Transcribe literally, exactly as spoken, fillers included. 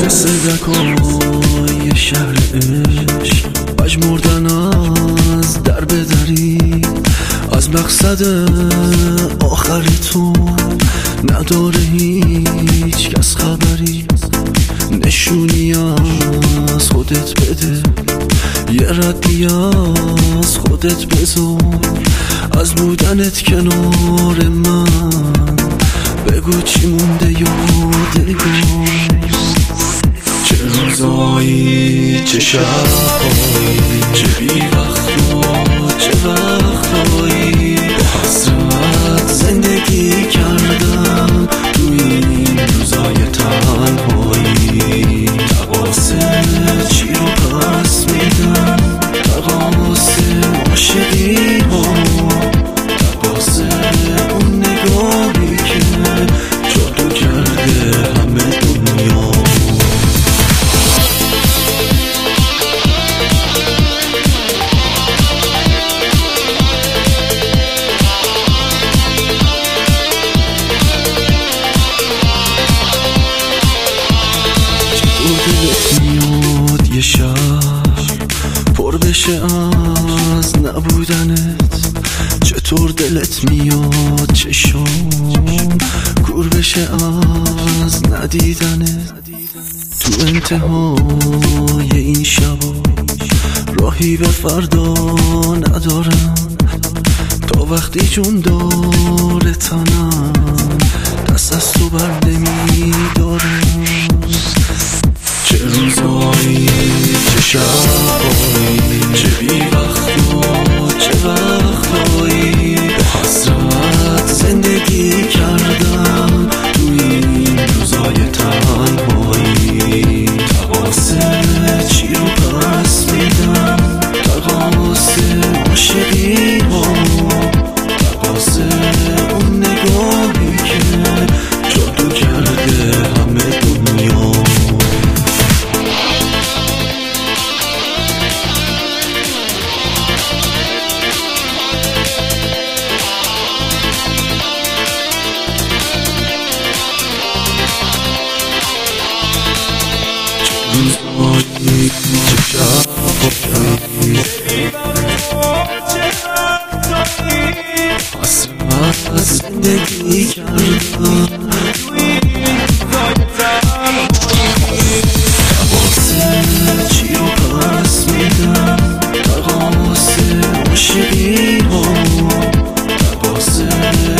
صدکای شهر عشق مجموردن از در بدری، از مقصد آخری تو نداره هیچ کس خبری. نشونی از خودت بده، یه ردی از خودت بذار، از بودنت کنار من بگو چی مونده یادگار. چه روزایی، چه شبایی، چه بی وقتا، چه وقتایی با حسرت زندگی کردم توی این روزای تنهایی. تقاسه چی رو پس میدم، تقاسه عاشقی ها، تقاسه اون نگاهی که جادو کرده همه دنیا. دلت میاد یه شب پر بشه از نبودنت، چطور دلت میاد چشام کور بشه از ندیدنت. تو انتهای این شبا راهی به فردا ندارم، تا وقتی جون داره تنم دست از تو بر نمیدارم. چه روزایی، چه شبایی، چه بی وقتا، چه وقتایی با حسرت زندگی کردم توی این روزای تنهایی. تقاسه چی رو پس میدم، تقاسه عاشقی ها، تقاسه اون نگاهی که جادو کرده همه دنیا. روزایی، چه شبایی، حسرت زندگی کردم تقاسه چی رو پس میدم، تقاسه عاشقی ها، تقاسه